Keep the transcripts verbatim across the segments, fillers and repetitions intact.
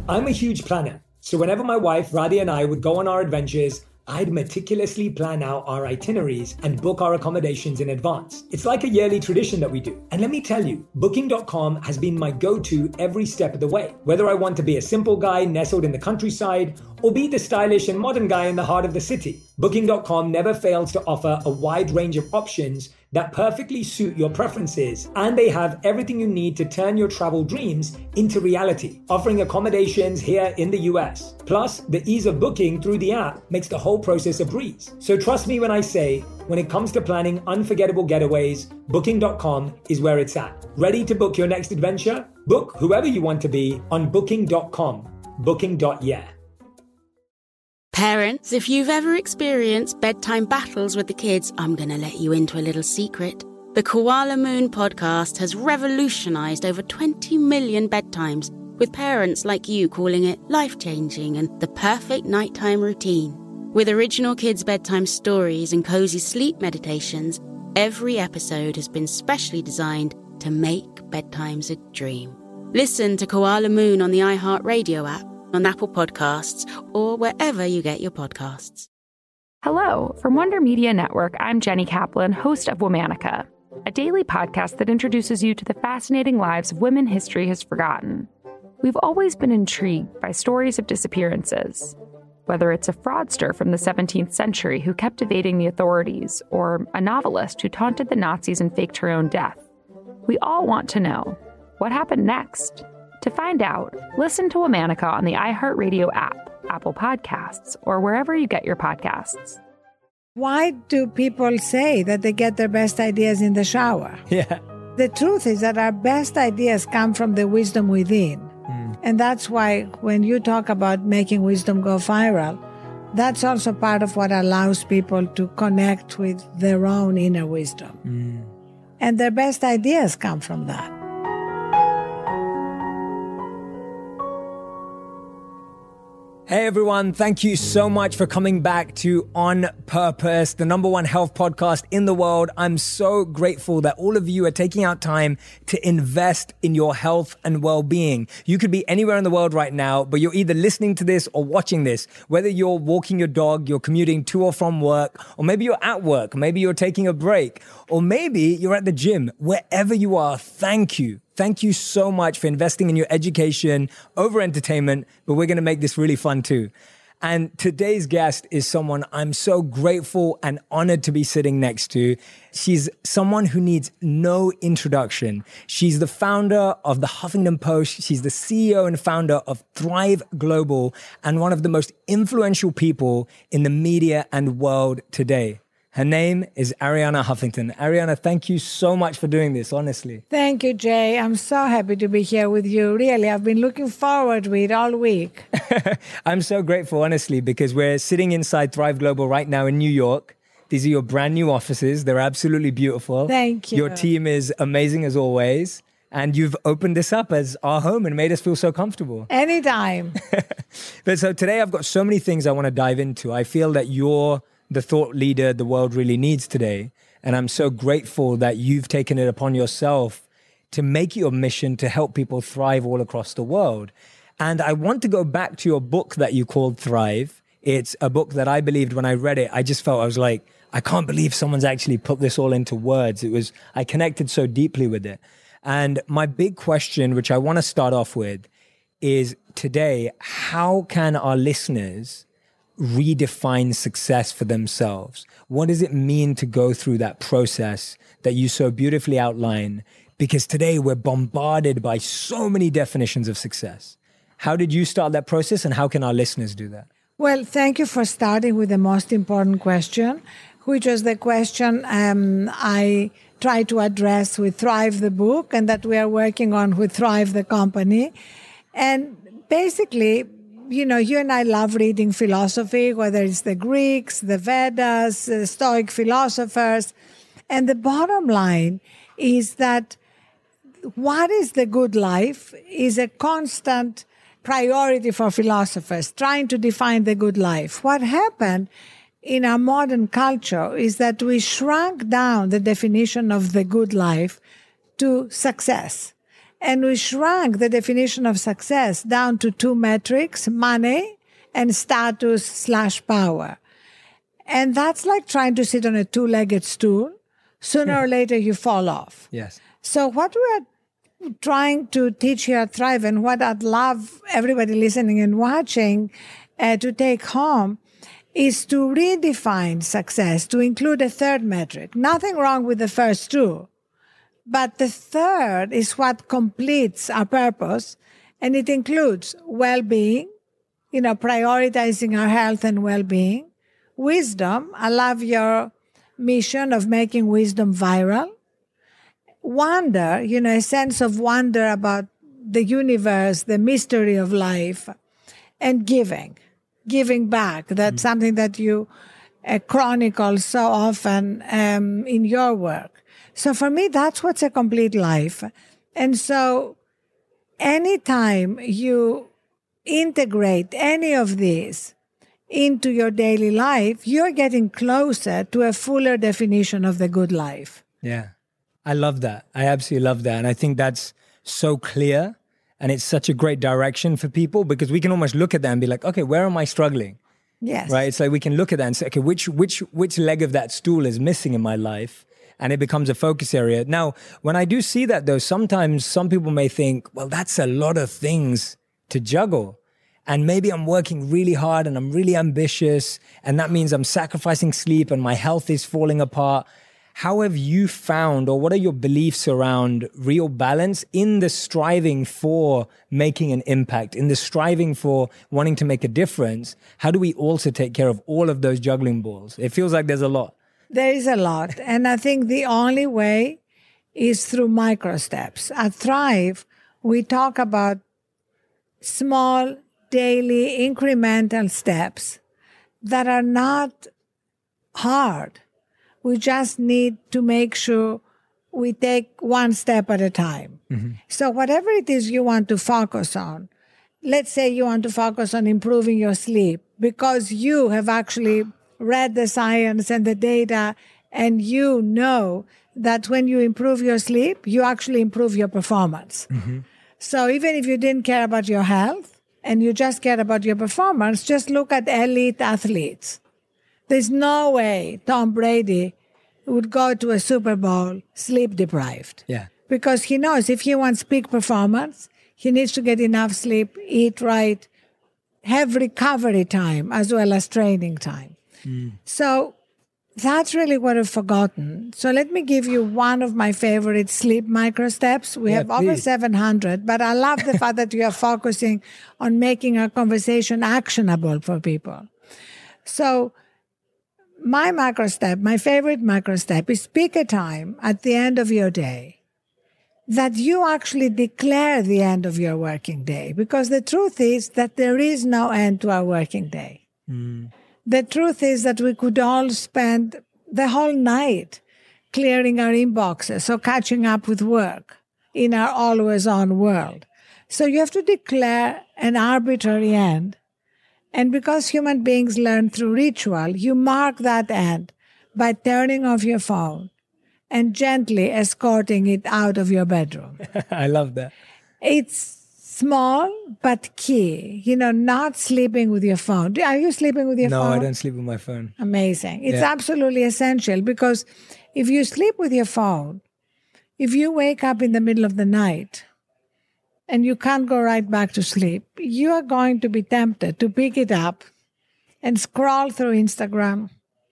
I'm a huge planner. So whenever my wife, Radhi, and I would go on our adventures, I'd meticulously plan out our itineraries and book our accommodations in advance. It's like a yearly tradition that we do. And let me tell you, booking dot com has been my go-to every step of the way. Whether I want to be a simple guy nestled in the countryside or be the stylish and modern guy in the heart of the city, booking dot com never fails to offer a wide range of options that perfectly suit your preferences, and they have everything you need to turn your travel dreams into reality, offering accommodations here in the U S. Plus, the ease of booking through the app makes the whole process a breeze. So trust me when I say, when it comes to planning unforgettable getaways, booking dot com is where it's at. Ready to book your next adventure? Book whoever you want to be on booking dot com. booking dot yeah. Parents, if you've ever experienced bedtime battles with the kids, I'm going to let you into a little secret. The Koala Moon podcast has revolutionized over twenty million bedtimes, with parents like you calling it life-changing and the perfect nighttime routine. With original kids' bedtime stories and cozy sleep meditations, every episode has been specially designed to make bedtimes a dream. Listen to Koala Moon on the iHeartRadio app, on Apple Podcasts, or wherever you get your podcasts. Hello, from Wonder Media Network, I'm Jenny Kaplan, host of Womanica, a daily podcast that introduces you to the fascinating lives of women history has forgotten. We've always been intrigued by stories of disappearances, whether it's a fraudster from the seventeenth century who kept evading the authorities, or a novelist who taunted the Nazis and faked her own death. We all want to know, what happened next? To find out, listen to Womanica on the iHeartRadio app, Apple Podcasts, or wherever you get your podcasts. Why do people say that they get their best ideas in the shower? Yeah. The truth is that our best ideas come from the wisdom within. Mm. And that's why when you talk about making wisdom go viral, that's also part of what allows people to connect with their own inner wisdom. Mm. And their best ideas come from that. Hey everyone, thank you so much for coming back to On Purpose, the number one health podcast in the world. I'm so grateful that all of you are taking out time to invest in your health and well-being. You could be anywhere in the world right now, but you're either listening to this or watching this, whether you're walking your dog, you're commuting to or from work, or maybe you're at work, maybe you're taking a break, or maybe you're at the gym. Wherever you are, thank you. Thank you so much for investing in your education over entertainment, but we're going to make this really fun too. And today's guest is someone I'm so grateful and honored to be sitting next to. She's someone who needs no introduction. She's the founder of the Huffington Post. She's the C E O and founder of Thrive Global and one of the most influential people in the media and world today. Her name is Arianna Huffington. Arianna, thank you so much for doing this, honestly. Thank you, Jay. I'm so happy to be here with you. Really, I've been looking forward to it all week. I'm so grateful, honestly, because we're sitting inside Thrive Global right now in New York. These are your brand new offices. They're absolutely beautiful. Thank you. Your team is amazing as always. And you've opened this up as our home and made us feel so comfortable. Anytime. But so today I've got so many things I want to dive into. I feel that you're the thought leader the world really needs today. And I'm so grateful that you've taken it upon yourself to make your mission to help people thrive all across the world. And I want to go back to your book that you called Thrive. It's a book that I believed when I read it, I just felt, I was like, I can't believe someone's actually put this all into words. It was, I connected so deeply with it. And my big question, which I want to start off with, is today, how can our listeners redefine success for themselves? What does it mean to go through that process that you so beautifully outline? Because today we're bombarded by so many definitions of success. How did you start that process and how can our listeners do that? Well, thank you for starting with the most important question, which was the question um, I try to address with Thrive the book and that we are working on with Thrive the company. And basically, you know, you and I love reading philosophy, whether it's the Greeks, the Vedas, the Stoic philosophers. And the bottom line is that what is the good life is a constant priority for philosophers, trying to define the good life. What happened in our modern culture is that we shrunk down the definition of the good life to success. And we shrunk the definition of success down to two metrics, money and status slash power. And that's like trying to sit on a two-legged stool. Sooner or later, you fall off. Yes. So what we're trying to teach here at Thrive, and what I'd love everybody listening and watching uh, to take home, is to redefine success, to include a third metric. Nothing wrong with the first two. But the third is what completes our purpose, and it includes well-being, you know, prioritizing our health and well-being, wisdom. I love your mission of making wisdom viral. Wonder, you know, a sense of wonder about the universe, the mystery of life, and giving, giving back. That's mm-hmm. something that you uh, chronicle so often um, in your work. So for me, that's what's a complete life. And so anytime you integrate any of these into your daily life, you're getting closer to a fuller definition of the good life. Yeah, I love that. I absolutely love that. And I think that's so clear. And it's such a great direction for people, because we can almost look at that and be like, okay, where am I struggling? Yes. Right? It's like we can look at that and say, okay, which which which leg of that stool is missing in my life? And it becomes a focus area. Now, when I do see that, though, sometimes some people may think, well, that's a lot of things to juggle. And maybe I'm working really hard and I'm really ambitious, and that means I'm sacrificing sleep and my health is falling apart. How have you found, or what are your beliefs around real balance in the striving for making an impact, in the striving for wanting to make a difference? How do we also take care of all of those juggling balls? It feels like there's a lot. There is a lot. And I think the only way is through micro steps. At Thrive, we talk about small, daily, incremental steps that are not hard. We just need to make sure we take one step at a time. Mm-hmm. So whatever it is you want to focus on, let's say you want to focus on improving your sleep because you have actually read the science and the data, and you know that when you improve your sleep, you actually improve your performance. Mm-hmm. So even if you didn't care about your health and you just care about your performance, just look at elite athletes. There's no way Tom Brady would go to a Super Bowl sleep deprived. Yeah. Because he knows if he wants peak performance, he needs to get enough sleep, eat right, have recovery time as well as training time. Mm. So that's really what I've forgotten. So let me give you one of my favorite sleep micro steps. We yeah, have please. over seven hundred, but I love the fact that you are focusing on making our conversation actionable for people. So my micro step, my favorite micro step is pick a time at the end of your day that you actually declare the end of your working day. Because the truth is that there is no end to our working day. Mm. The truth is that we could all spend the whole night clearing our inboxes or catching up with work in our always-on world. So you have to declare an arbitrary end. And because human beings learn through ritual, you mark that end by turning off your phone and gently escorting it out of your bedroom. I love that. It's small, but key. You know, not sleeping with your phone. Are you sleeping with your no, phone? No, I don't sleep with my phone. Amazing. It's yeah. absolutely essential, because if you sleep with your phone, if you wake up in the middle of the night and you can't go right back to sleep, you are going to be tempted to pick it up and scroll through Instagram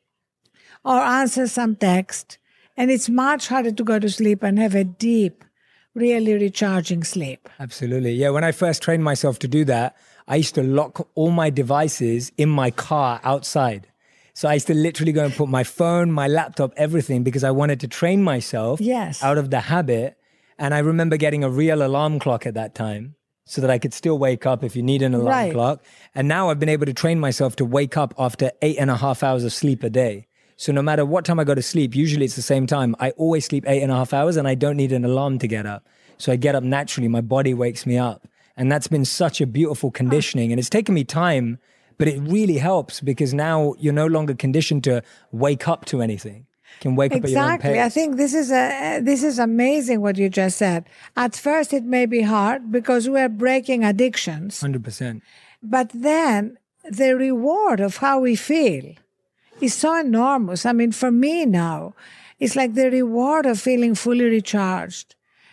or answer some text. And it's much harder to go to sleep and have a deep, really recharging sleep. Absolutely. Yeah, when I first trained myself to do that, I used to lock all my devices in my car outside. So I used to literally go and put my phone, my laptop, everything, because I wanted to train myself yes. out of the habit. And I remember getting a real alarm clock at that time so that I could still wake up if you need an alarm right. clock. And now I've been able to train myself to wake up after eight and a half hours of sleep a day. So no matter what time I go to sleep, usually it's the same time. I always sleep eight and a half hours and I don't need an alarm to get up. So I get up naturally. My body wakes me up. And that's been such a beautiful conditioning. And it's taken me time, but it really helps because now you're no longer conditioned to wake up to anything. can wake up exactly. at your own pace. I think this is a this is amazing what you just said. At first, it may be hard because we are breaking addictions. one hundred percent. But then the reward of how we feel is so enormous. I mean, for me now, it's like the reward of feeling fully recharged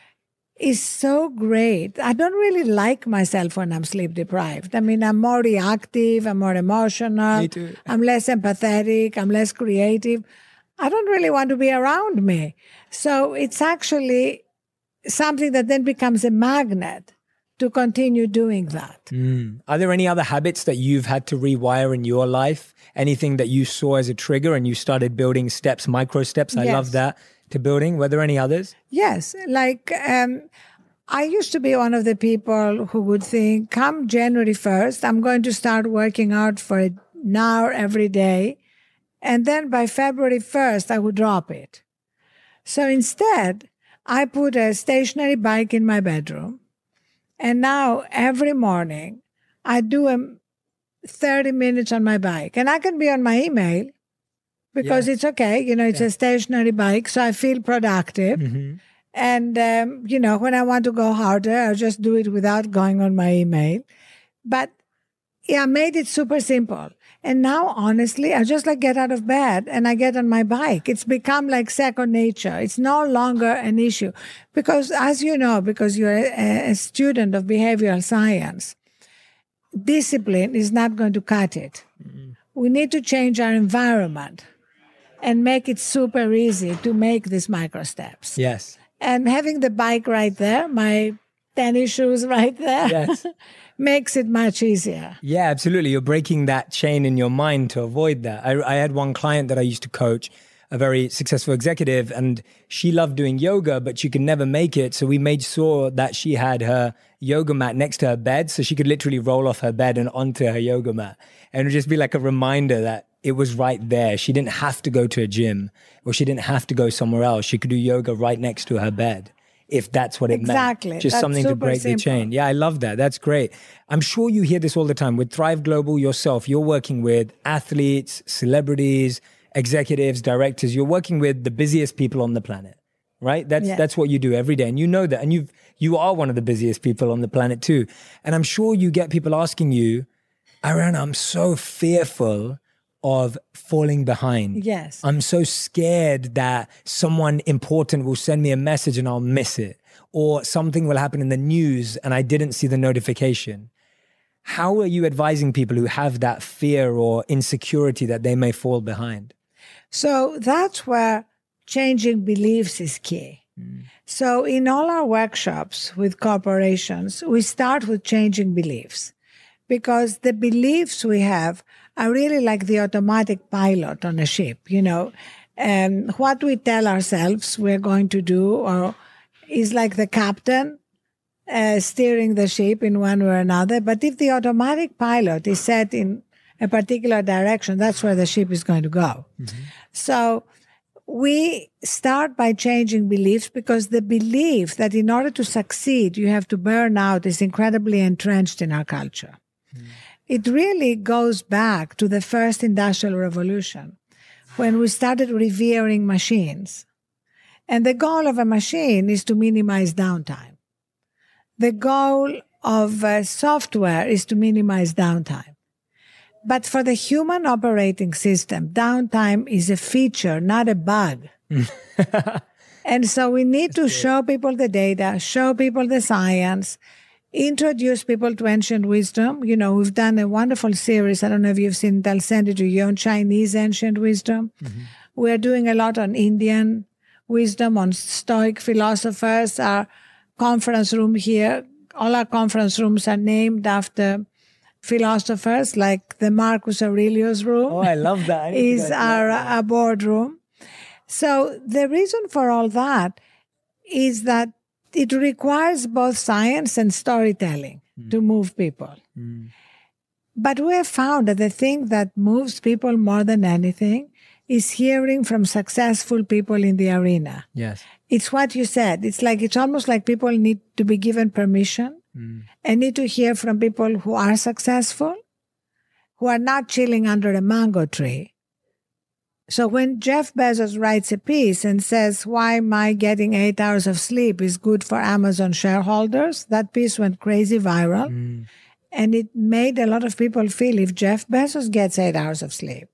is so great. I don't really like myself when I'm sleep deprived. I mean, I'm more reactive, I'm more emotional, Me too. I'm less empathetic, I'm less creative. I don't really want to be around me. So it's actually something that then becomes a magnet to continue doing that. Mm. Are there any other habits that you've had to rewire in your life? Anything that you saw as a trigger and you started building steps, micro steps? I Yes. love that, to building. Were there any others? Yes, like um, I used to be one of the people who would think, come January first, I'm going to start working out for an hour every day. And then by February first, I would drop it. So instead, I put a stationary bike in my bedroom. And now every morning, I do a thirty minutes on my bike. And I can be on my email because Yeah. it's okay. You know, it's Yeah. a stationary bike, so I feel productive. Mm-hmm. And, um, you know, when I want to go harder, I'll just do it without going on my email. But yeah, I made it super simple. And now, honestly, I just like get out of bed and I get on my bike. It's become like second nature. It's no longer an issue. Because as you know, because you're a, a student of behavioral science, discipline is not going to cut it. Mm-hmm. We need to change our environment and make it super easy to make these micro steps. Yes. And having the bike right there, my tennis shoes right there, Yes. makes it much easier. Yeah, absolutely. You're breaking that chain in your mind to avoid that. I, I had one client that I used to coach, a very successful executive, and she loved doing yoga, but she could never make it. So we made sure that she had her yoga mat next to her bed so she could literally roll off her bed and onto her yoga mat. And it would just be like a reminder that it was right there. She didn't have to go to a gym or she didn't have to go somewhere else. She could do yoga right next to her bed, if that's what it Exactly. meant. Just That's something to super break simple. the chain. Yeah, I love that. That's great. I'm sure you hear this all the time. With Thrive Global yourself, you're working with athletes, celebrities, executives, directors. You're working with the busiest people on the planet, right? That's Yeah. that's what you do every day. And you know that. And you've you are one of the busiest people on the planet too. And I'm sure you get people asking you, Arianna, I'm so fearful of falling behind. Yes. I'm so scared that someone important will send me a message and I'll miss it. Or something will happen in the news and I didn't see the notification. How are you advising people who have that fear or insecurity that they may fall behind? So that's where changing beliefs is key. Mm. So in all our workshops with corporations, we start with changing beliefs because the beliefs we have are really like the automatic pilot on a ship, you know. And what we tell ourselves we're going to do or is like the captain uh, steering the ship in one way or another. But if the automatic pilot is set in a particular direction, that's where the ship is going to go. Mm-hmm. So we start by changing beliefs because the belief that in order to succeed, you have to burn out is incredibly entrenched in our culture. Mm. It really goes back to the first industrial revolution when we started revering machines. And the goal of a machine is to minimize downtime. The goal of uh, software is to minimize downtime. But for the human operating system, downtime is a feature, not a bug. And so we need to show people the data, show people the science, introduce people to ancient wisdom. You know, we've done a wonderful series. I don't know if you've seen it. I'll send it to you on Chinese ancient wisdom. Mm-hmm. We're doing a lot on Indian wisdom, on Stoic philosophers. Our conference room here, all our conference rooms are named after philosophers, like the Marcus Aurelius room. Oh, I love that. I is our, our boardroom. So the reason for all that is that it requires both science and storytelling mm. to move people. Mm. But we have found that the thing that moves people more than anything is hearing from successful people in the arena. Yes. It's what you said. It's like, it's almost like people need to be given permission mm. and need to hear from people who are successful, who are not chilling under a mango tree, So when Jeff Bezos writes a piece and says why my getting eight hours of sleep is good for Amazon shareholders, that piece went crazy viral. Mm. And it made a lot of people feel if Jeff Bezos gets eight hours of sleep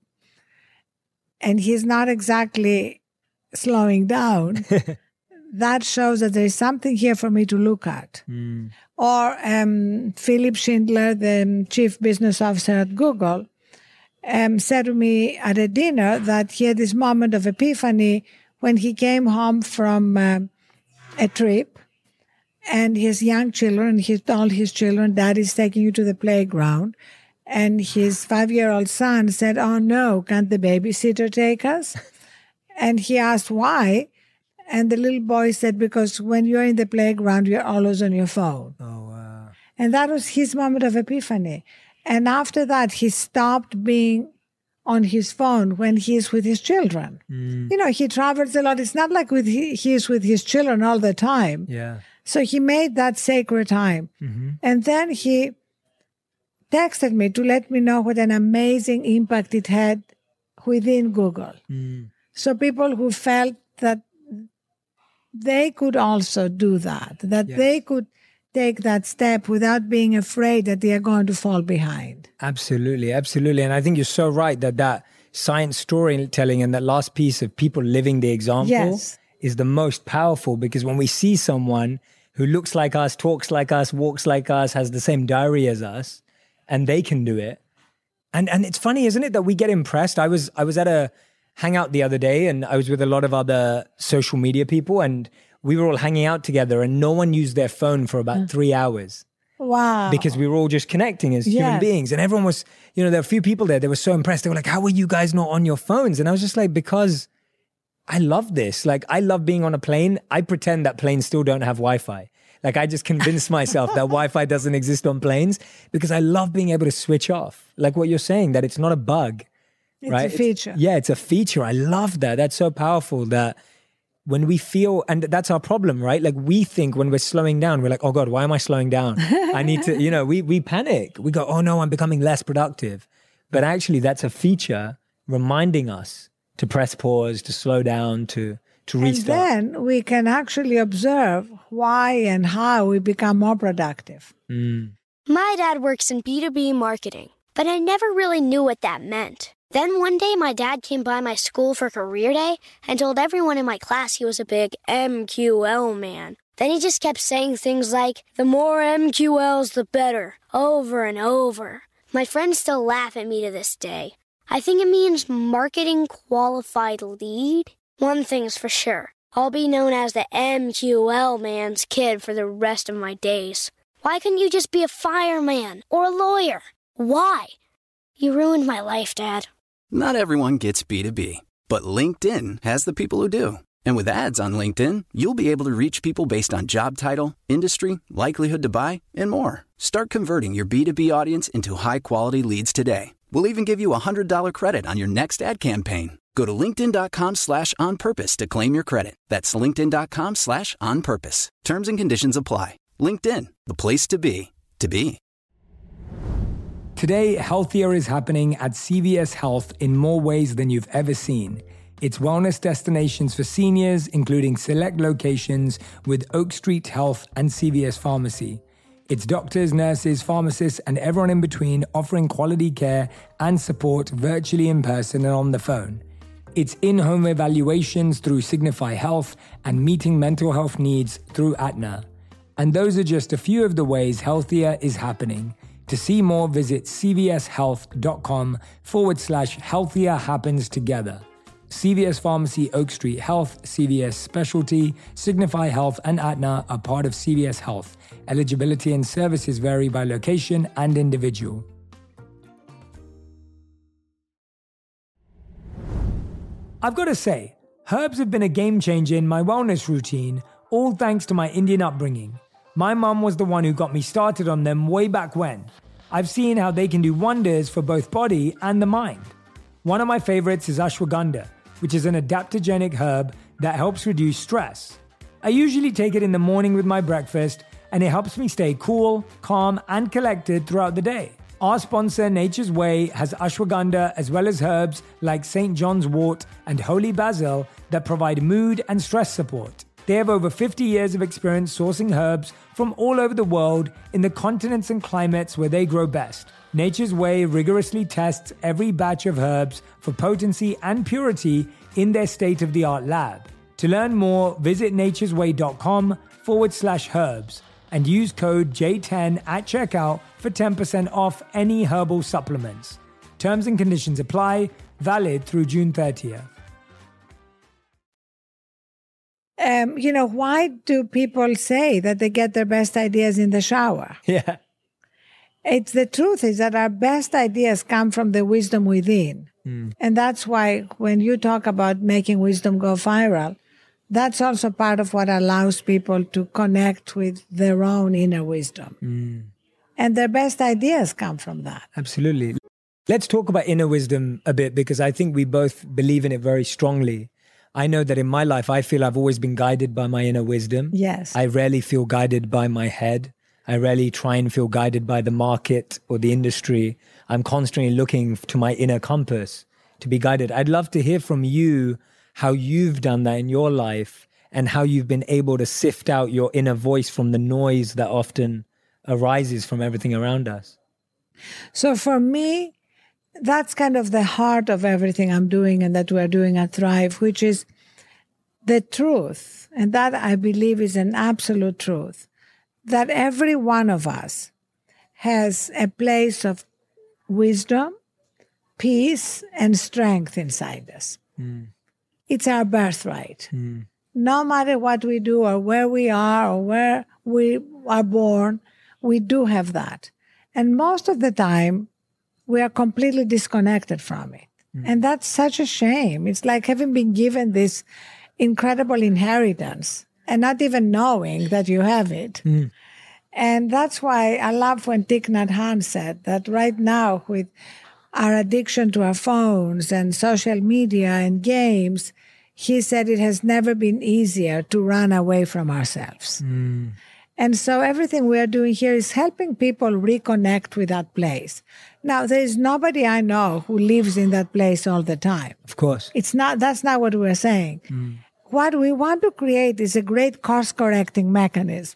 and he's not exactly slowing down, that shows that there is something here for me to look at. Mm. Or um, Philip Schindler, the chief business officer at Google, Um, said to me at a dinner that he had this moment of epiphany when he came home from uh, a trip and his young children, he told his children, Daddy's taking you to the playground. And his five-year-old son said, oh no, can't the babysitter take us? And he asked why. And the little boy said, because when you're in the playground, you're always on your phone. Oh, wow. And that was his moment of epiphany. And after that, he stopped being on his phone when he's with his children. Mm. You know, he travels a lot. It's not like with he, he's with his children all the time. Yeah. So he made that sacred time. Mm-hmm. And then he texted me to let me know what an amazing impact it had within Google. Mm. So people who felt that they could also do that, that yes. they could take that step without being afraid that they are going to fall behind. Absolutely, absolutely. And I think you're so right that that science storytelling and that last piece of people living the example yes. is the most powerful, because when we see someone who looks like us, talks like us, walks like us, has the same diary as us, and they can do it. And and it's funny, isn't it, that we get impressed? I was I was at a hangout the other day and I was with a lot of other social media people, and we were all hanging out together and no one used their phone for about mm. three hours. Wow. Because we were all just connecting as yes. human beings. And everyone was, you know, there were a few people there, they were so impressed. They were like, how are you guys not on your phones? And I was just like, because I love this. Like, I love being on a plane. I pretend that planes still don't have Wi-Fi. Like, I just convince myself that Wi-Fi doesn't exist on planes because I love being able to switch off. Like what you're saying, that it's not a bug, it's right? It's a feature. It's, yeah, it's a feature. I love that. That's so powerful that when we feel, and that's our problem, right? Like we think when we're slowing down, we're like, oh God, why am I slowing down? I need to, you know, we we panic. We go, oh no, I'm becoming less productive. But actually that's a feature reminding us to press pause, to slow down, to, to restart. And then we can actually observe why and how we become more productive. Mm. My dad works in B two B marketing, but I never really knew what that meant. Then one day my dad came by my school for career day and told everyone in my class he was a big M Q L man. Then he just kept saying things like, the more M Q Ls, the better, over and over. My friends still laugh at me to this day. I think it means marketing qualified lead. One thing's for sure, I'll be known as the M Q L man's kid for the rest of my days. Why couldn't you just be a fireman or a lawyer? Why? You ruined my life, Dad. Not everyone gets B two B, but LinkedIn has the people who do. And with ads on LinkedIn, you'll be able to reach people based on job title, industry, likelihood to buy, and more. Start converting your B two B audience into high-quality leads today. We'll even give you a one hundred dollars credit on your next ad campaign. Go to linkedin.com slash on purpose to claim your credit. That's linkedin.com slash on purpose. Terms and conditions apply. LinkedIn, the place to be, to be. Today, healthier is happening at C V S Health in more ways than you've ever seen. It's wellness destinations for seniors, including select locations with Oak Street Health and C V S Pharmacy. It's doctors, nurses, pharmacists, and everyone in between offering quality care and support virtually, in person, and on the phone. It's in-home evaluations through Signify Health and meeting mental health needs through Aetna. And those are just a few of the ways healthier is happening. To see more, visit cvshealth.com forward slash healthier happens together. C V S Pharmacy, Oak Street Health, C V S Specialty, Signify Health, and Aetna are part of C V S Health. Eligibility and services vary by location and individual. I've got to say, herbs have been a game changer in my wellness routine, all thanks to my Indian upbringing. My mum was the one who got me started on them way back when. I've seen how they can do wonders for both body and the mind. One of my favorites is ashwagandha, which is an adaptogenic herb that helps reduce stress. I usually take it in the morning with my breakfast, and it helps me stay cool, calm, and collected throughout the day. Our sponsor, Nature's Way, has ashwagandha as well as herbs like Saint John's wort and holy basil that provide mood and stress support. They have over fifty years of experience sourcing herbs from all over the world in the continents and climates where they grow best. Nature's Way rigorously tests every batch of herbs for potency and purity in their state-of-the-art lab. To learn more, visit naturesway.com forward slash herbs and use code J ten at checkout for ten percent off any herbal supplements. Terms and conditions apply, valid through June thirtieth. Um, you know, why do people say that they get their best ideas in the shower? Yeah. It's the truth is that our best ideas come from the wisdom within. Mm. And that's why when you talk about making wisdom go viral, that's also part of what allows people to connect with their own inner wisdom. Mm. And their best ideas come from that. Absolutely. Let's talk about inner wisdom a bit, because I think we both believe in it very strongly. I know that in my life, I feel I've always been guided by my inner wisdom. Yes. I rarely feel guided by my head. I rarely try and feel guided by the market or the industry. I'm constantly looking to my inner compass to be guided. I'd love to hear from you how you've done that in your life and how you've been able to sift out your inner voice from the noise that often arises from everything around us. So for me, that's kind of the heart of everything I'm doing and that we're doing at Thrive, which is the truth. And that I believe is an absolute truth, that every one of us has a place of wisdom, peace, and strength inside us. Mm. It's our birthright. Mm. No matter what we do or where we are or where we are born, we do have that. And most of the time, we are completely disconnected from it. Mm. And that's such a shame. It's like having been given this incredible inheritance and not even knowing that you have it. Mm. And that's why I love when Thich Nhat Hanh said that right now with our addiction to our phones and social media and games, he said it has never been easier to run away from ourselves. Mm. And so everything we are doing here is helping people reconnect with that place. Now, there is nobody I know who lives in that place all the time. Of course. It's not, that's not what we're saying. Mm. What we want to create is a great course-correcting mechanism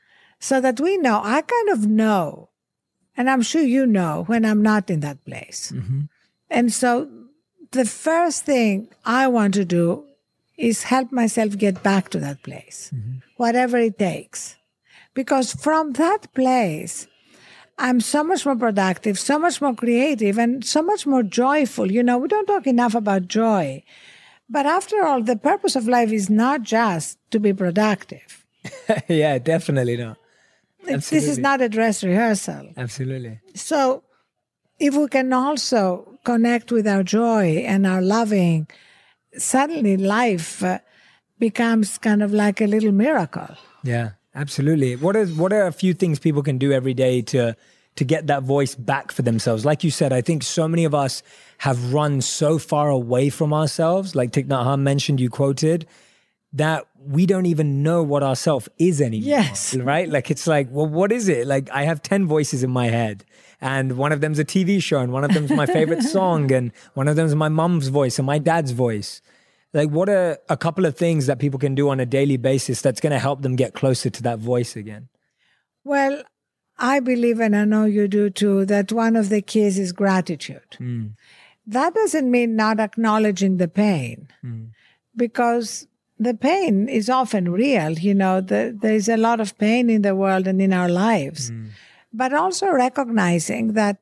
so that we know, I kind of know, and I'm sure you know when I'm not in that place. Mm-hmm. And so the first thing I want to do is help myself get back to that place, mm-hmm. whatever it takes. Because from that place, I'm so much more productive, so much more creative, and so much more joyful. You know, we don't talk enough about joy. But after all, the purpose of life is not just to be productive. Yeah, definitely not. This is not a dress rehearsal. Absolutely. So if we can also connect with our joy and our loving, suddenly life uh, becomes kind of like a little miracle. Yeah. Absolutely. What is what are a few things people can do every day to to get that voice back for themselves? Like you said, I think so many of us have run so far away from ourselves, like Thich Nhat Hanh mentioned, you quoted, that we don't even know what ourself is anymore. Yes. Right? Like it's like, well, what is it? Like I have ten voices in my head, and one of them's a T V show, and one of them's my favorite song, and one of them's my mom's voice and my dad's voice. Like, what are a couple of things that people can do on a daily basis that's going to help them get closer to that voice again? Well, I believe, and I know you do too, that one of the keys is gratitude. Mm. That doesn't mean not acknowledging the pain, mm. because the pain is often real. You know, the, there's a lot of pain in the world and in our lives, mm. but also recognizing that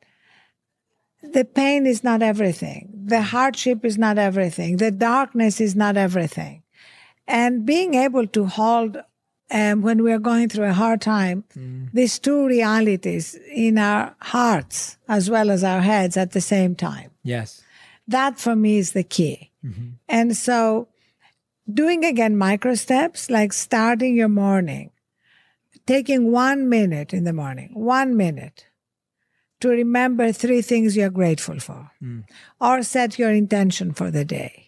the pain is not everything. The hardship is not everything. The darkness is not everything. And being able to hold, um, when we are going through a hard time, mm. these two realities in our hearts as well as our heads at the same time. Yes. That for me is the key. Mm-hmm. And so doing again micro steps, like starting your morning, taking one minute in the morning, one minute, to remember three things you're grateful for, mm. or set your intention for the day,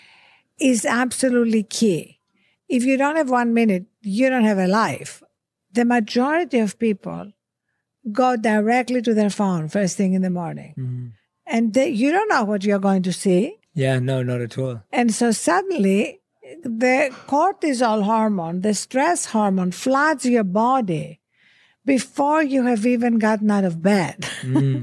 is absolutely key. If you don't have one minute, you don't have a life. The majority of people go directly to their phone first thing in the morning. Mm-hmm. And they, you don't know what you're going to see. Yeah, no, not at all. And so suddenly the cortisol hormone, the stress hormone, floods your body before you have even gotten out of bed. Mm.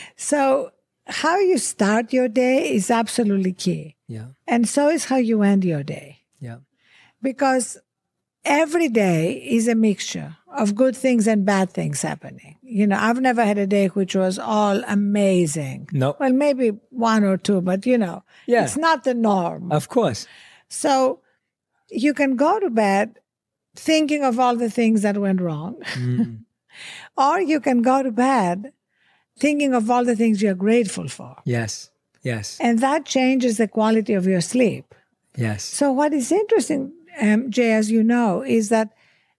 So how you start your day is absolutely key. Yeah. And so is how you end your day. Yeah. Because every day is a mixture of good things and bad things happening. You know, I've never had a day which was all amazing. No. Well, maybe one or two, but you know, yeah. it's not the norm. Of course. So you can go to bed thinking of all the things that went wrong. Mm. Or you can go to bed thinking of all the things you're grateful for. Yes, yes. And that changes the quality of your sleep. Yes. So what is interesting, um, Jay, as you know, is that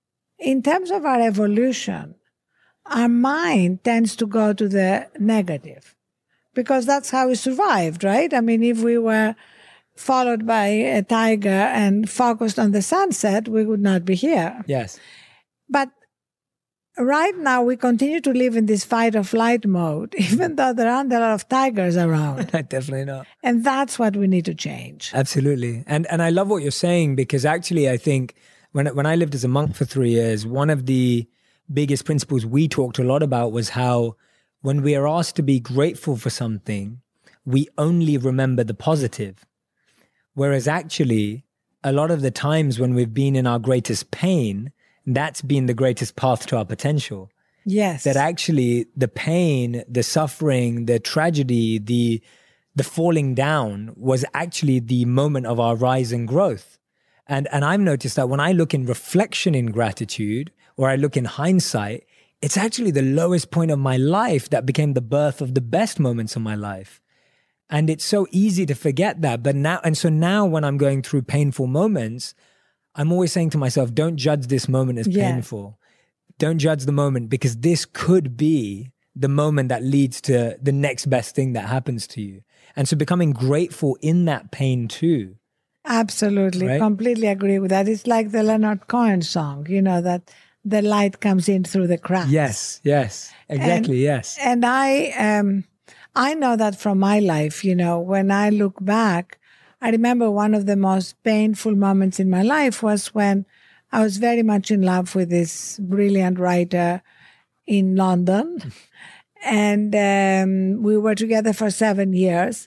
in terms of our evolution, our mind tends to go to the negative because that's how we survived, right? I mean, if we were followed by a tiger and focused on the sunset, we would not be here. Yes. But right now, we continue to live in this fight or flight mode, even though there aren't a lot of tigers around. Definitely not. And that's what we need to change. Absolutely. And and I love what you're saying because actually I think when when I lived as a monk for three years, one of the biggest principles we talked a lot about was how when we are asked to be grateful for something, we only remember the positive. Whereas actually, a lot of the times when we've been in our greatest pain, that's been the greatest path to our potential. Yes. That actually the pain, the suffering, the tragedy, the the falling down was actually the moment of our rise and growth. And and I've noticed that when I look in reflection in gratitude, or I look in hindsight, it's actually the lowest point of my life that became the birth of the best moments of my life. And it's so easy to forget that. But now, and so now when I'm going through painful moments, I'm always saying to myself, don't judge this moment as yeah. painful. Don't judge the moment because this could be the moment that leads to the next best thing that happens to you. And so becoming grateful in that pain too. Absolutely. Right? Completely agree with that. It's like the Leonard Cohen song, you know, that the light comes in through the cracks. Yes, yes, exactly, and, yes. And I, um, I know that from my life, you know, when I look back, I remember one of the most painful moments in my life was when I was very much in love with this brilliant writer in London. And um, we were together for seven years.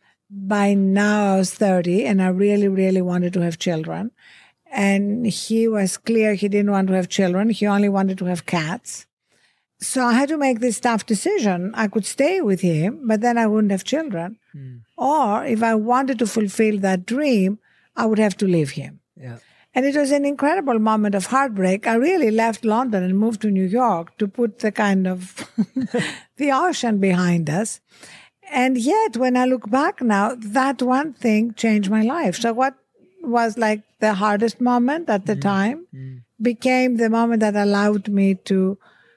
By now I was thirty and I really, really wanted to have children. And he was clear he didn't want to have children. He only wanted to have cats. So I had to make this tough decision. I could stay with him, but then I wouldn't have children. Mm. Or if I wanted to fulfill that dream, I would have to leave him. Yeah. And it was an incredible moment of heartbreak. I really left London and moved to New York to put the kind of the ocean behind us. And yet, when I look back now, that one thing changed my life. So what was like the hardest moment at the mm. time mm. became the moment that allowed me to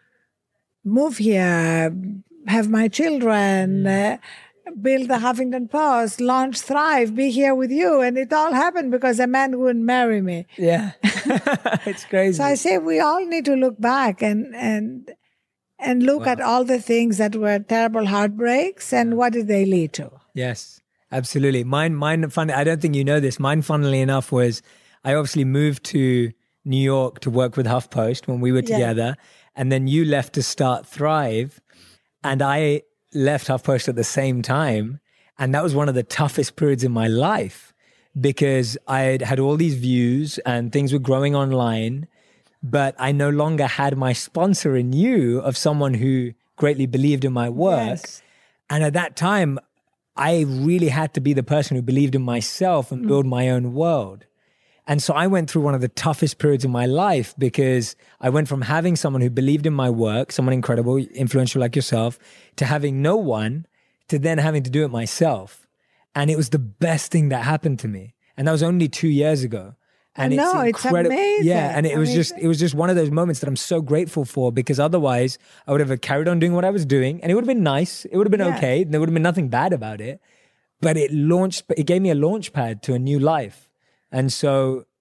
move here, have my children, mm. uh, build the Huffington Post, launch Thrive, be here with you. And it all happened because a man wouldn't marry me. Yeah, it's crazy. So I say we all need to look back and and and look wow. at all the things that were terrible heartbreaks and what did they lead to. Yes, absolutely. Mine, mine, fun, I don't think you know this. Mine, funnily enough, was I obviously moved to New York to work with HuffPost when we were together. Yeah. And then you left to start Thrive. And I left HuffPost at the same time. And that was one of the toughest periods in my life because I had all these views and things were growing online, but I no longer had my sponsor in you of someone who greatly believed in my work. Yes. And at that time, I really had to be the person who believed in myself and mm. build my own world. And so I went through one of the toughest periods of my life because I went from having someone who believed in my work, someone incredible, influential like yourself, to having no one, to then having to do it myself. And it was the best thing that happened to me. And that was only two years ago. And no, it's incredible. It's amazing. Yeah, and it was just it was just one of those moments that I'm so grateful for because otherwise I would have carried on doing what I was doing and it would have been nice. It would have been yeah. okay. There would have been nothing bad about it. But it launched, it gave me a launch pad to a new life. And so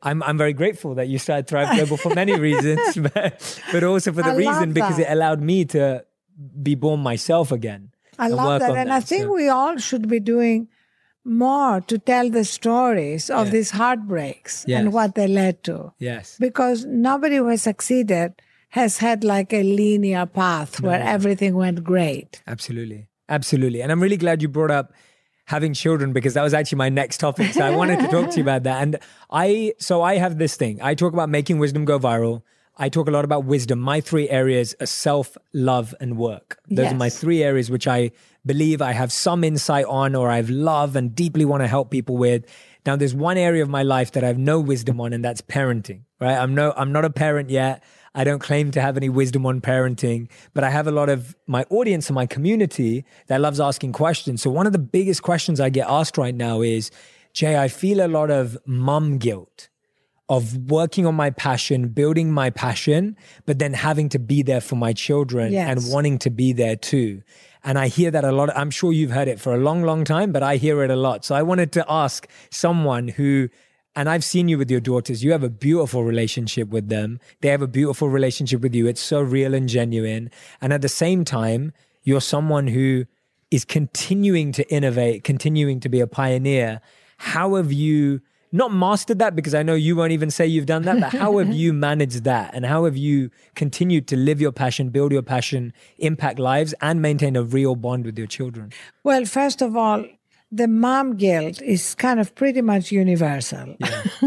I'm I'm very grateful that you started Thrive Global for many reasons, but, but also for the I reason love because that. it allowed me to be born myself again. I and love work that. on And that, I think so. we all should be doing more to tell the stories of Yes. these heartbreaks Yes. and what they led to. Yes. Because nobody who has succeeded has had like a linear path where everything went great. Absolutely. Absolutely. And I'm really glad you brought up having children because that was actually my next topic. So I wanted to talk to you about that. And I, so I have this thing. I talk about making wisdom go viral. I talk a lot about wisdom. My three areas are self, love, and work. Those are my Yes. three areas which I believe I have some insight on or I've loved and deeply want to help people with. Now, there's one area of my life that I have no wisdom on, and that's parenting, right? I'm no, I'm not a parent yet. I don't claim to have any wisdom on parenting, but I have a lot of my audience and my community that loves asking questions. So one of the biggest questions I get asked right now is, Jay, I feel a lot of mum guilt of working on my passion, building my passion, but then having to be there for my children Yes. and wanting to be there too. And I hear that a lot. I'm sure you've heard it for a long, long time, but I hear it a lot. So I wanted to ask someone who, and I've seen you with your daughters, you have a beautiful relationship with them. They have a beautiful relationship with you. It's so real and genuine. And at the same time, you're someone who is continuing to innovate, continuing to be a pioneer. How have you not mastered that? Because I know you won't even say you've done that, but how have you managed that? And how have you continued to live your passion, build your passion, impact lives, and maintain a real bond with your children? Well, first of all, the mom guilt is kind of pretty much universal. Yeah.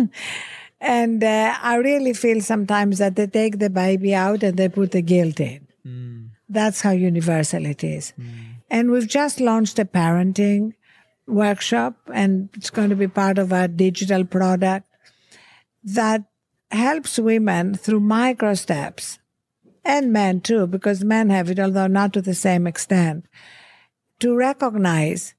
And uh, I really feel sometimes that they take the baby out and they put the guilt in. Mm. That's how universal it is. Mm. And we've just launched a parenting workshop, and it's going to be part of our digital product that helps women through micro steps, and men too, because men have it, although not to the same extent, to recognize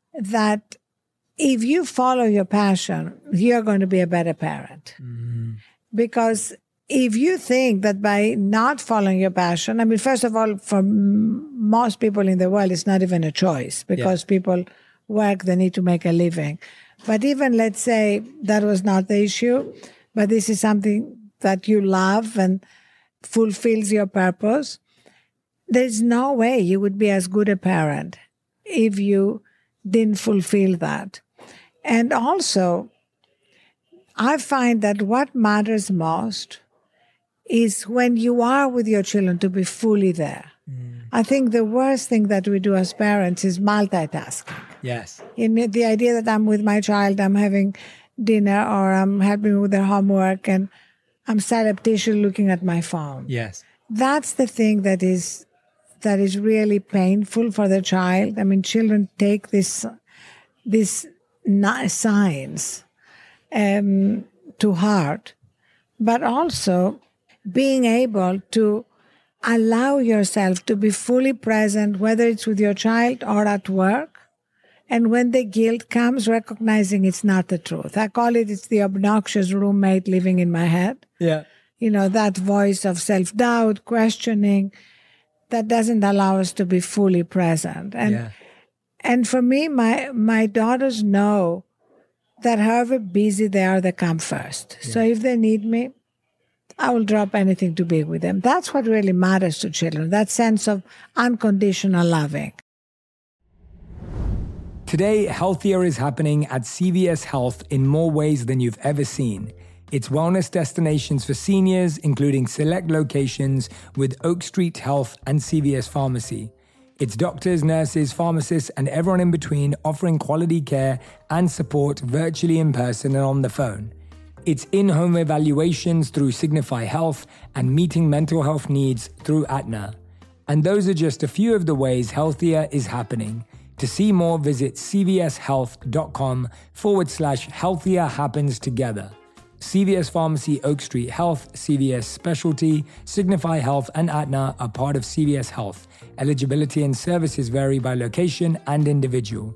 that if you follow your passion, you're going to be a better parent. Mm-hmm. Because if you think that by not following your passion, I mean, first of all, for m- most people in the world, it's not even a choice because yeah. people work, they need to make a living. But even let's say that was not the issue, but this is something that you love and fulfills your purpose, there's no way you would be as good a parent if you didn't fulfill that. And also, I find that what matters most is when you are with your children to be fully there. Mm. I think the worst thing that we do as parents is multitasking. Yes. In the idea that I'm with my child, I'm having dinner or I'm helping with their homework and I'm surreptitiously looking at my phone. Yes. That's the thing that is that is really painful for the child. I mean, children take this this signs um, to heart, but also being able to allow yourself to be fully present, whether it's with your child or at work. And when the guilt comes, recognizing it's not the truth. I call it, it's the obnoxious roommate living in my head. Yeah. You know, that voice of self-doubt, questioning, that doesn't allow us to be fully present. And yeah. and for me, my my daughters know that however busy they are, they come first. Yeah. So if they need me, I will drop anything to be with them. That's what really matters to children, that sense of unconditional loving. Today, Healthier is happening at C V S Health in more ways than you've ever seen. It's wellness destinations for seniors, including select locations with Oak Street Health and C V S Pharmacy. It's doctors, nurses, pharmacists, and everyone in between offering quality care and support virtually in person and on the phone. It's in-home evaluations through Signify Health and meeting mental health needs through Aetna. And those are just a few of the ways Healthier is happening. To see more, visit cvshealth.com forward slash healthier happens together. C V S Pharmacy, Oak Street Health, C V S Specialty, Signify Health, and Aetna are part of C V S Health. Eligibility and services vary by location and individual.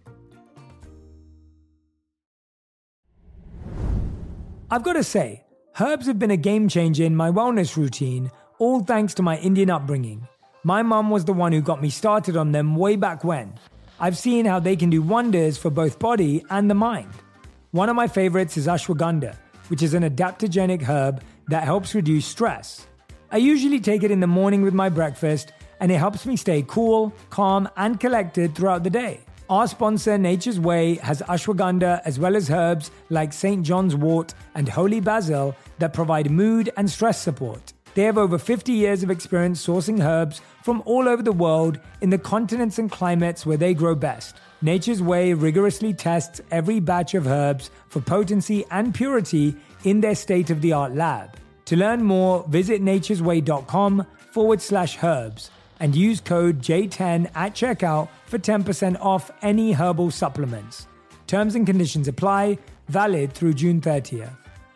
I've got to say, herbs have been a game changer in my wellness routine, all thanks to my Indian upbringing. My mum was the one who got me started on them way back when. I've seen how they can do wonders for both body and the mind. One of my favorites is ashwagandha. which is an adaptogenic herb that helps reduce stress. I usually take it in the morning with my breakfast, and it helps me stay cool, calm, and collected throughout the day. Our sponsor, Nature's Way, has ashwagandha as well as herbs like Saint John's wort and holy basil that provide mood and stress support. They have over fifty years of experience sourcing herbs from all over the world in the continents and climates where they grow best. Nature's Way rigorously tests every batch of herbs for potency and purity in their state-of-the-art lab. To learn more, visit naturesway.com forward slash herbs and use code J ten at checkout for ten percent off any herbal supplements. Terms and conditions apply, valid through June thirtieth.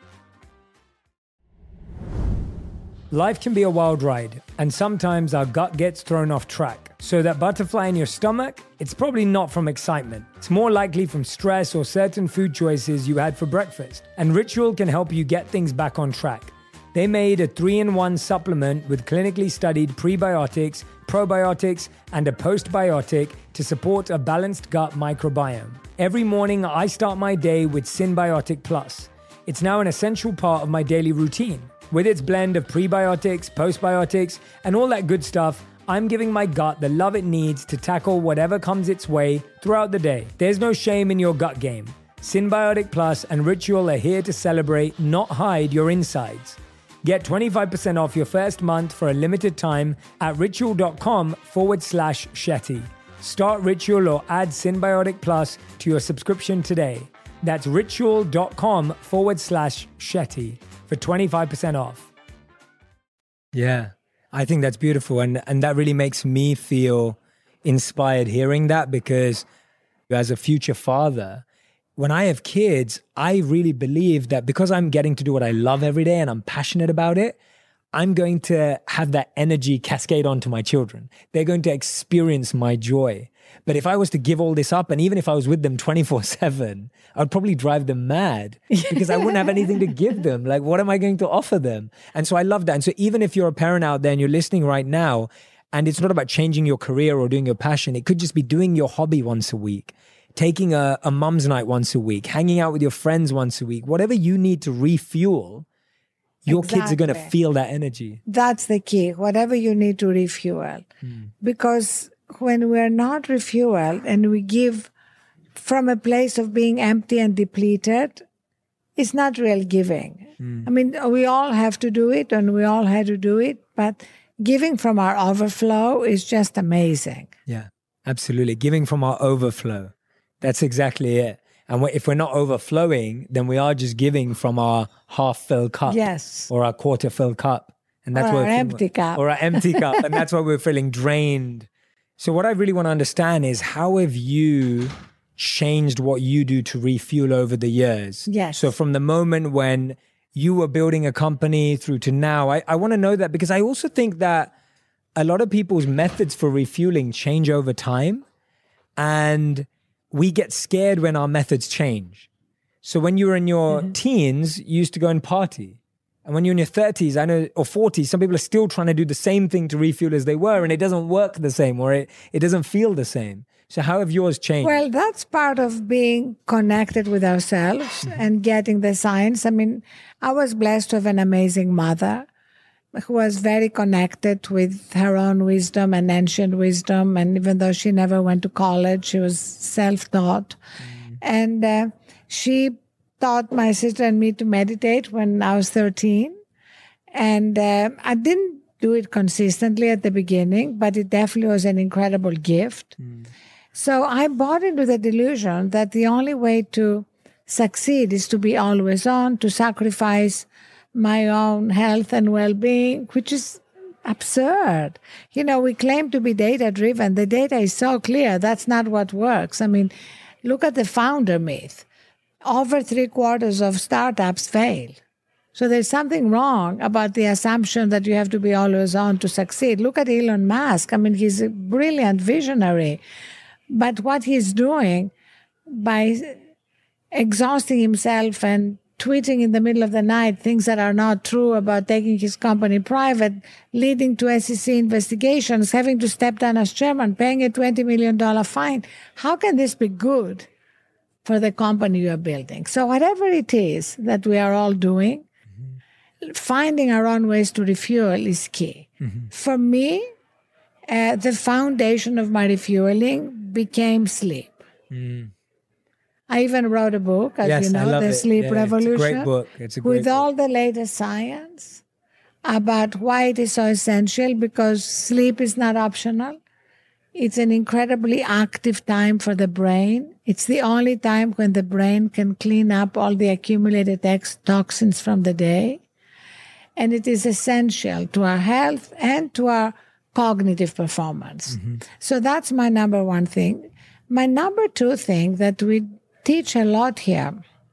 Life can be a wild ride, and sometimes our gut gets thrown off track. So that butterfly in your stomach, it's probably not from excitement. It's more likely from stress or certain food choices you had for breakfast. And Ritual can help you get things back on track. They made a three-in-one supplement with clinically studied prebiotics, probiotics, and a postbiotic to support a balanced gut microbiome. Every morning, I start my day with Synbiotic Plus. It's now an essential part of my daily routine. With its blend of prebiotics, postbiotics, and all that good stuff, I'm giving my gut the love it needs to tackle whatever comes its way throughout the day. There's no shame in your gut game. Synbiotic Plus and Ritual are here to celebrate, not hide your insides. Get twenty-five percent off your first month for a limited time at ritual.com forward slash Shetty. Start Ritual or add Synbiotic Plus to your subscription today. That's ritual.com forward slash Shetty for twenty-five percent off. Yeah, I think that's beautiful. And, and that really makes me feel inspired hearing that, because as a future father, when I have kids, I really believe that because I'm getting to do what I love every day and I'm passionate about it, I'm going to have that energy cascade onto my children. They're going to experience my joy. But if I was to give all this up, and even if I was with them twenty-four seven, I would probably drive them mad because I wouldn't have anything to give them. Like, what am I going to offer them? And so I love that. And so even if you're a parent out there and you're listening right now, and it's not about changing your career or doing your passion, it could just be doing your hobby once a week, taking a, a mum's night once a week, hanging out with your friends once a week, whatever you need to refuel, your exactly. kids are going to feel that energy. That's the key, whatever you need to refuel. Mm. Because when we're not refueled and we give from a place of being empty and depleted, it's not real giving. Mm. I mean, we all have to do it and we all had to do it, but giving from our overflow is just amazing. Yeah, absolutely. Giving from our overflow. That's exactly it. And if we're not overflowing, then we are just giving from our half-filled cup. Yes. Or our quarter-filled cup. And that's or what our empty cup. Or our empty cup. And that's why we're feeling drained. So what I really want to understand is, how have you changed what you do to refuel over the years? Yes. So from the moment when you were building a company through to now, I, I want to know that, because I also think that a lot of people's methods for refueling change over time. And we get scared when our methods change. So when you were in your mm-hmm. teens, you used to go and party. And when you're in your thirties, I know, or forties, some people are still trying to do the same thing to refuel as they were, and it doesn't work the same, or it, it doesn't feel the same. So how have yours changed? Well, that's part of being connected with ourselves mm-hmm. and getting the signs. I mean, I was blessed to have an amazing mother who was very connected with her own wisdom and ancient wisdom. And even though she never went to college, she was self-taught. Mm. And uh, she taught my sister and me to meditate when I was thirteen. And uh, I didn't do it consistently at the beginning, but it definitely was an incredible gift. Mm. So I bought into the delusion that the only way to succeed is to be always on, to sacrifice my own health and well-being, which is absurd. You know, we claim to be data-driven. The data is so clear. That's not what works. I mean, look at the founder myth. Over three quarters of startups fail. So there's something wrong about the assumption that you have to be always on to succeed. Look at Elon Musk. I mean, he's a brilliant visionary. But what he's doing by exhausting himself and tweeting in the middle of the night things that are not true about taking his company private, leading to S E C investigations, having to step down as chairman, paying a twenty million dollars fine. How can this be good? for the company you are building. So whatever it is that we are all doing, mm-hmm. finding our own ways to refuel is key. Mm-hmm. For me, uh, the foundation of my refueling became sleep. Mm. I even wrote a book, as yes, you know, The it. Sleep yeah, Revolution. It's a great book. It's a great with book. all the latest science about why it is so essential, because sleep is not optional. It's an incredibly active time for the brain. It's the only time when the brain can clean up all the accumulated ex- toxins from the day. And it is essential to our health and to our cognitive performance. Mm-hmm. So that's my number one thing. My number two thing that we teach a lot here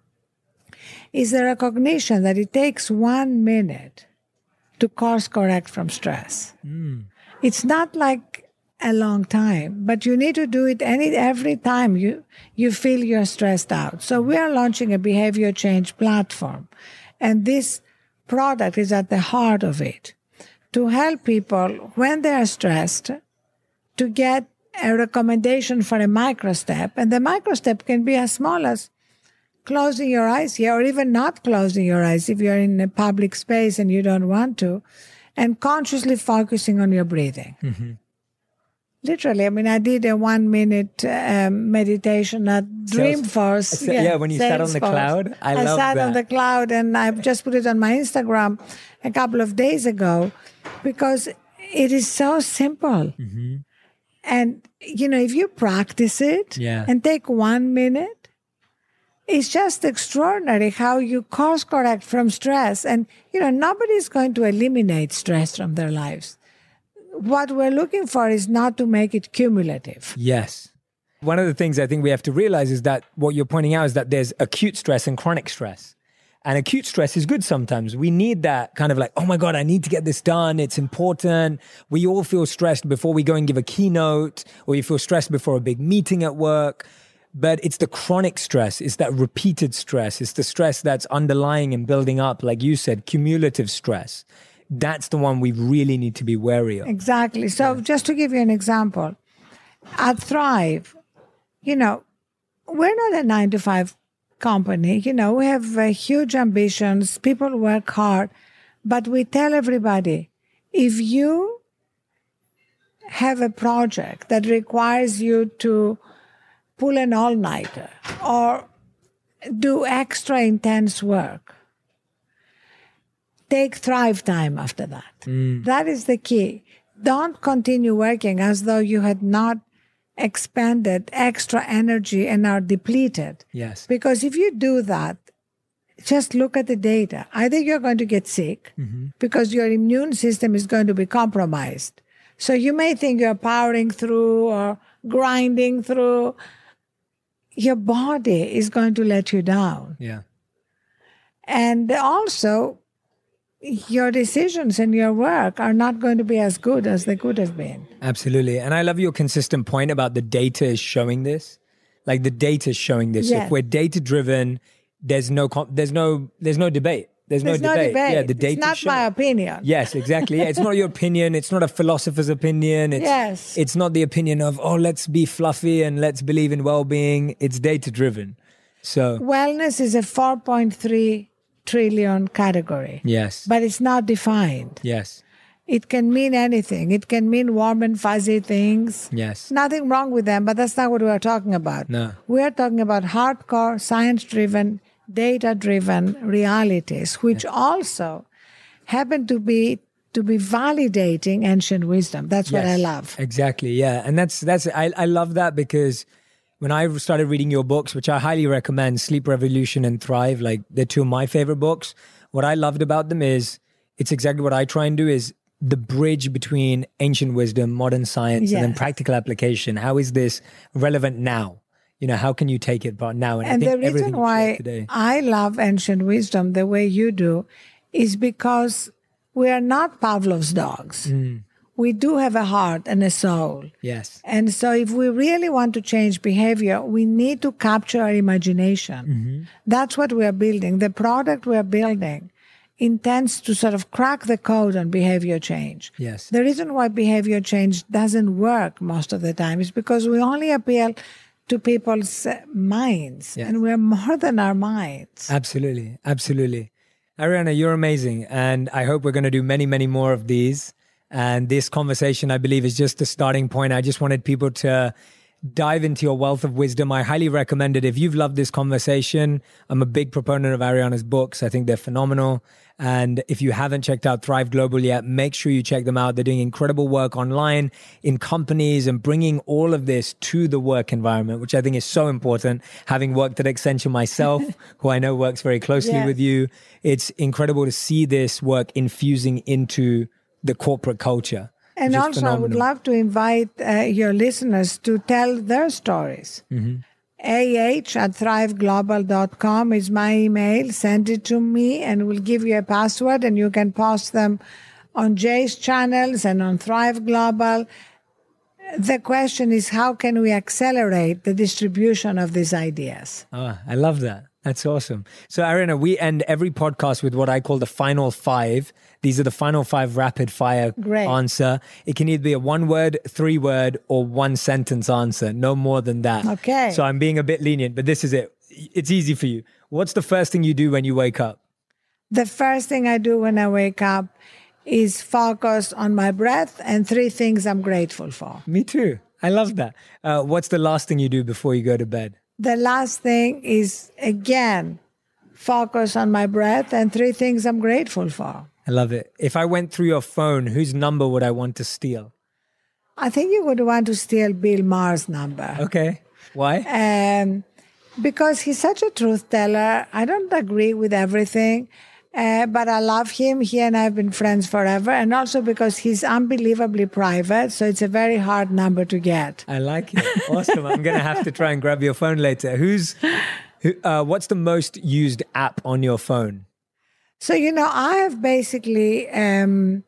is the recognition that it takes one minute to course correct from stress. Mm. It's not like a long time, but you need to do it any every time you, you feel you're stressed out. So we are launching a behavior change platform, and this product is at the heart of it, to help people when they are stressed to get a recommendation for a micro step. And the micro step can be as small as closing your eyes here, or even not closing your eyes if you're in a public space and you don't want to, and consciously focusing on your breathing. Mm-hmm. Literally, I mean, I did a one-minute um, meditation at Dreamforce. Sales, yeah, yeah, when you sat on the cloud. I, I love sat that. on the cloud, and I just put it on my Instagram a couple of days ago, because it is so simple. Mm-hmm. And, you know, if you practice it yeah. and take one minute, it's just extraordinary how you course correct from stress. And, you know, nobody's going to eliminate stress from their lives. What we're looking for is not to make it cumulative. Yes. One of the things I think we have to realize is that what you're pointing out is that there's acute stress and chronic stress. And acute stress is good sometimes. We need that kind of like, oh my God, I need to get this done. It's important. We all feel stressed before we go and give a keynote, or you feel stressed before a big meeting at work. But it's the chronic stress. It's that repeated stress. It's the stress that's underlying and building up, like you said, cumulative stress. That's the one we really need to be wary of. Exactly. So yeah. just to give you an example, at Thrive, you know, we're not a nine to five company. You know, we have uh, huge ambitions. People work hard. But we tell everybody, if you have a project that requires you to pull an all-nighter or do extra intense work, take Thrive time after that. Mm. That is the key. Don't continue working as though you had not expended extra energy and are depleted. Yes. Because if you do that, just look at the data. Either you're going to get sick mm-hmm. because your immune system is going to be compromised. So you may think you're powering through or grinding through. Your body is going to let you down. Yeah. And also, your decisions and your work are not going to be as good as they could have been. Absolutely. And I love your consistent point about the data is showing this. Like the data is showing this. Yes. If we're data driven, there's no there's no there's no debate. There's, there's no, no debate. debate. Yeah, the data. It's not showing. my opinion. Yes, exactly. Yeah, it's not your opinion. It's not a philosopher's opinion. It's, yes. It's not the opinion of, oh, let's be fluffy and let's believe in well-being. It's data driven. So wellness is a four point three trillion category. Yes. But it's not defined. Yes. It can mean anything. It can mean warm and fuzzy things. Yes. Nothing wrong with them, but that's not what we're talking about. No. We're talking about hardcore, science-driven, data-driven realities, which yes. also happen to be to be validating ancient wisdom. That's yes. what I love. Exactly. Yeah. And that's that's I, I love that, because when I started reading your books, which I highly recommend, Sleep Revolution and Thrive, like they're two of my favorite books. What I loved about them is it's exactly what I try and do, is the bridge between ancient wisdom, modern science, yes. and then practical application. How is this relevant now? You know, how can you take it about now? And, and I think the reason why I love ancient wisdom the way you do is because we are not Pavlov's dogs. Mm. We do have a heart and a soul. Yes. And so if we really want to change behavior, we need to capture our imagination. Mm-hmm. That's what we are building. The product we are building intends to sort of crack the code on behavior change. Yes. The reason why behavior change doesn't work most of the time is because we only appeal to people's minds. Yes. And we're more than our minds. Absolutely. Absolutely. Arianna, you're amazing. And I hope we're going to do many, many more of these. And this conversation, I believe, is just the starting point. I just wanted people to dive into your wealth of wisdom. I highly recommend it. If you've loved this conversation, I'm a big proponent of Arianna's books. I think they're phenomenal. And if you haven't checked out Thrive Global yet, make sure you check them out. They're doing incredible work online in companies and bringing all of this to the work environment, which I think is so important. Having worked at Accenture myself, who I know works very closely Yes. with you, it's incredible to see this work infusing into the corporate culture. And which is also, I would phenomenal. love to invite uh, your listeners to tell their stories. Mm-hmm. ah at thrive global dot com is my email. Send it to me and we'll give you a password and you can post them on Jay's channels and on Thrive Global. The question is, how can we accelerate the distribution of these ideas? Oh, I love that. That's awesome. So, Arianna, we end every podcast with what I call the final five. These are the final five rapid fire Great. answer. It can either be a one word, three word, or one sentence answer. No more than that. Okay. So I'm being a bit lenient, but this is it. It's easy for you. What's the first thing you do when you wake up? The first thing I do when I wake up is focus on my breath and three things I'm grateful for. Me too. I love that. Uh, what's the last thing you do before you go to bed? The last thing is, again, focus on my breath and three things I'm grateful for. I love it. If I went through your phone, whose number would I want to steal? I think you would want to steal Bill Maher's number. Okay. Why? Um, because he's such a truth teller. I don't agree with everything, uh, but I love him. He and I have been friends forever. And also because he's unbelievably private, so it's a very hard number to get. I like it. Awesome. I'm going to have to try and grab your phone later. Who's, who, uh, what's the most used app on your phone? So, you know, I have basically um,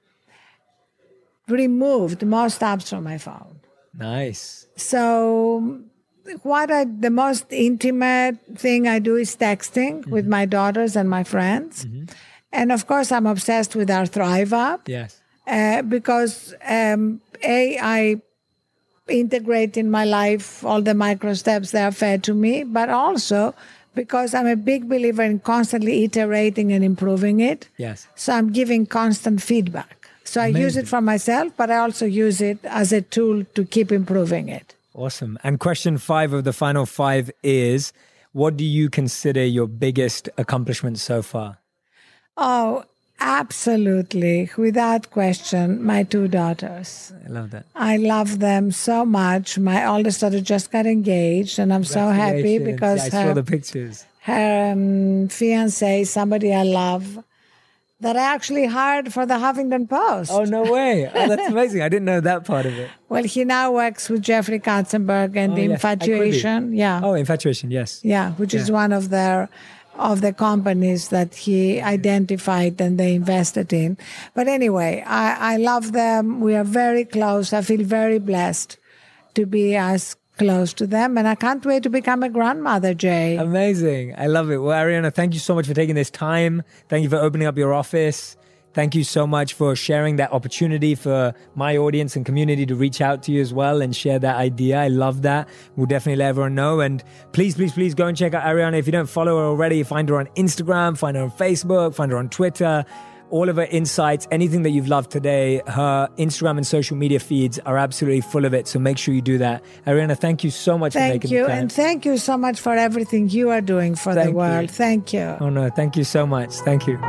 removed most apps from my phone. Nice. So what I, the most intimate thing I do is texting mm-hmm. with my daughters and my friends. Mm-hmm. And of course, I'm obsessed with our Thrive app. Yes. Uh, because, um, A, I integrate in my life all the micro steps that are fed to me, but also because I'm a big believer in constantly iterating and improving it. Yes. So I'm giving constant feedback. So I Amazing. use it for myself, but I also use it as a tool to keep improving it. Awesome. And question five of the final five is, what do you consider your biggest accomplishment so far? Oh, absolutely. Without question, my two daughters. I love that. I love them so much. My oldest daughter just got engaged, and I'm so happy because yeah, I her, saw the pictures. her um, fiancé, somebody I love, that I actually hired for the Huffington Post. Oh, no way. Oh, that's amazing. I didn't know that part of it. Well, he now works with Jeffrey Katzenberg and oh, yes. Infatuation. Yeah. Oh, Infatuation, yes. Yeah, which yeah. is one of their of the companies that he identified and they invested in. But anyway, I, I love them. We are very close. I feel very blessed to be as close to them. And I can't wait to become a grandmother, Jay. Amazing. I love it. Well, Arianna, thank you so much for taking this time. Thank you for opening up your office. Thank you so much for sharing that opportunity for my audience and community to reach out to you as well and share that idea. I love that. We'll definitely let everyone know. And please, please, please go and check out Arianna. If you don't follow her already, find her on Instagram, find her on Facebook, find her on Twitter. All of her insights, anything that you've loved today, her Instagram and social media feeds are absolutely full of it. So make sure you do that. Arianna, thank you so much thank for making you, the time. and thank you so much for everything you are doing for thank the world. You. Thank you. Oh no, thank you so much. Thank you.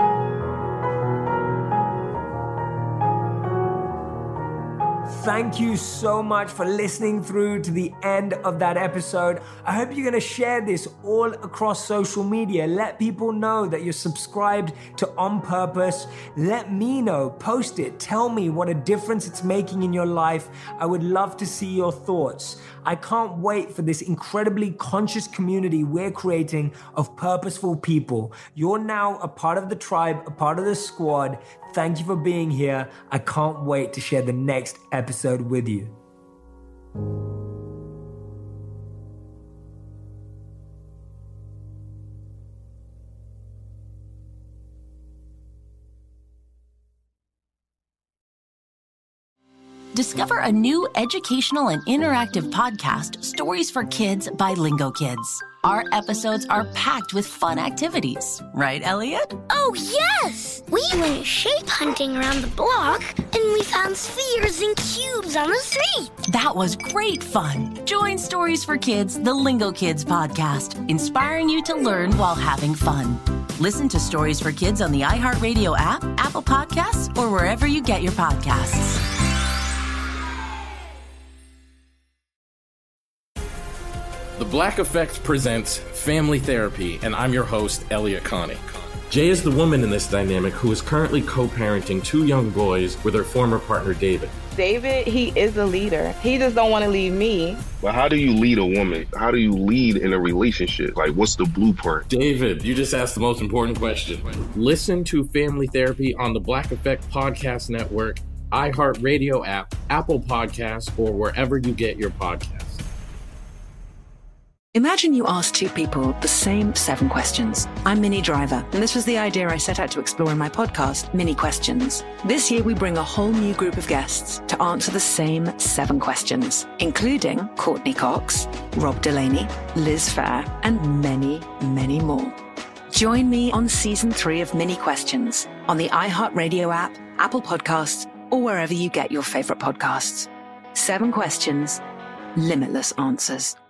Thank you so much for listening through to the end of that episode. I hope you're going to share this all across social media. Let people know that you're subscribed to On Purpose. Let me know. Post it. Tell me what a difference it's making in your life. I would love to see your thoughts. I can't wait for this incredibly conscious community we're creating of purposeful people. You're now a part of the tribe, a part of the squad. Thank you for being here. I can't wait to share the next episode with you. Discover a new educational and interactive podcast, Stories for Kids by Lingo Kids. Our episodes are packed with fun activities. Right, Elliot? Oh, yes! We went shape hunting around the block, and we found spheres and cubes on the street. That was great fun. Join Stories for Kids, the Lingo Kids podcast, inspiring you to learn while having fun. Listen to Stories for Kids on the iHeartRadio app, Apple Podcasts, or wherever you get your podcasts. The Black Effect presents Family Therapy, and I'm your host, Elliot Connie. Jay is the woman in this dynamic who is currently co-parenting two young boys with her former partner, David. David, he is a leader. He just don't want to leave me. But how do you lead a woman? How do you lead in a relationship? Like, what's the blueprint? David, you just asked the most important question. Listen to Family Therapy on the Black Effect Podcast Network, iHeartRadio app, Apple Podcasts, or wherever you get your podcasts. Imagine you ask two people the same seven questions. I'm Minnie Driver, and this was the idea I set out to explore in my podcast, Minnie Questions. This year, we bring a whole new group of guests to answer the same seven questions, including Courtney Cox, Rob Delaney, Liz Phair, and many, many more. Join me on season three of Minnie Questions on the iHeartRadio app, Apple Podcasts, or wherever you get your favorite podcasts. Seven questions, limitless answers.